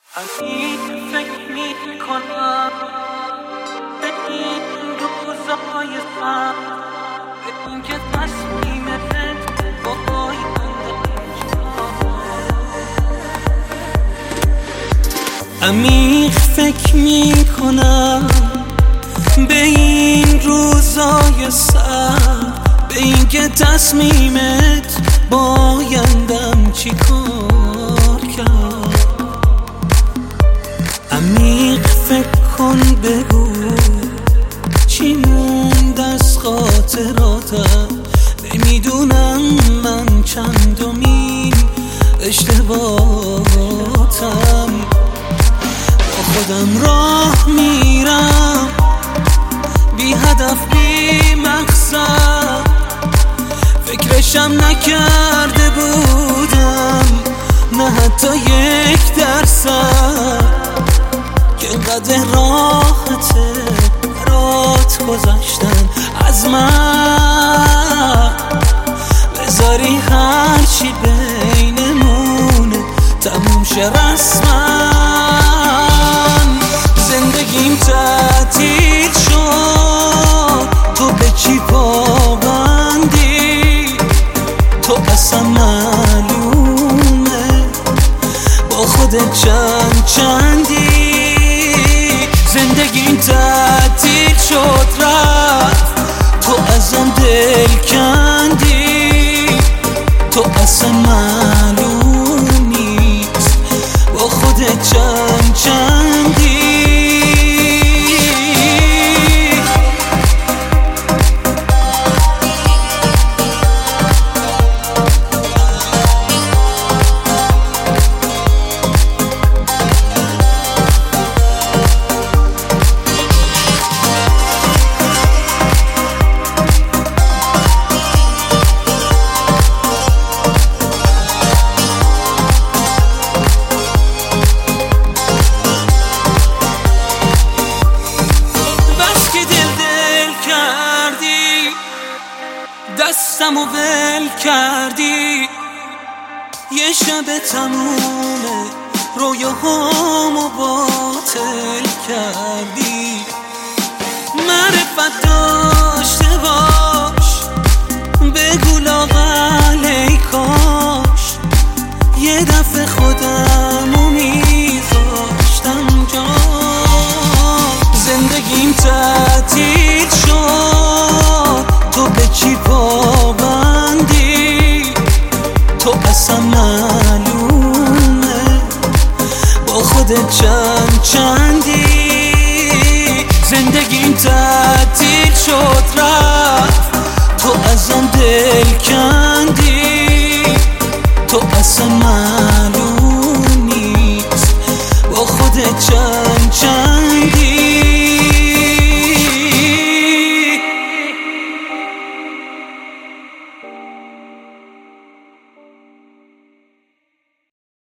عزیز فکر میکنم به این روزای سخت، به این که تصمیمت با عمیق فکر میکنم به این روزای سخت، به این که تصمیمت بایندم چی کار کرد. عمیق فکر کن بگو چی موند از خاطراتم، نمیدونم من چندمین اشتباهاتم. با خودم راه میرم بی هدف بی مقصد، فکرشم نکرده بودم نه حتی 1% که اینقدر راحته برات گذاشتن از من. بذاری هرچی بینمونه تموم شه رسما. زندگیم تعطیل شد، تو به چی پابندی؟ تو اصلا معلومه با خودت چندی. زندگیم تعطیل شد رفت، تو ازم دل کندی. تو اصلا معلوم نیست با خودت چندی. دستمو ول کردی، یه شب تمومه رویاهامو باطل کردی. معرفت داشته باش بگو لااقل ای کاش یه دفعه خودمو میذاشتم جا. زندگیم تعطیل شد، تو به چی پابندی؟ تو اصلا معلومه با خودت چندی. زندگیم تعطیل شد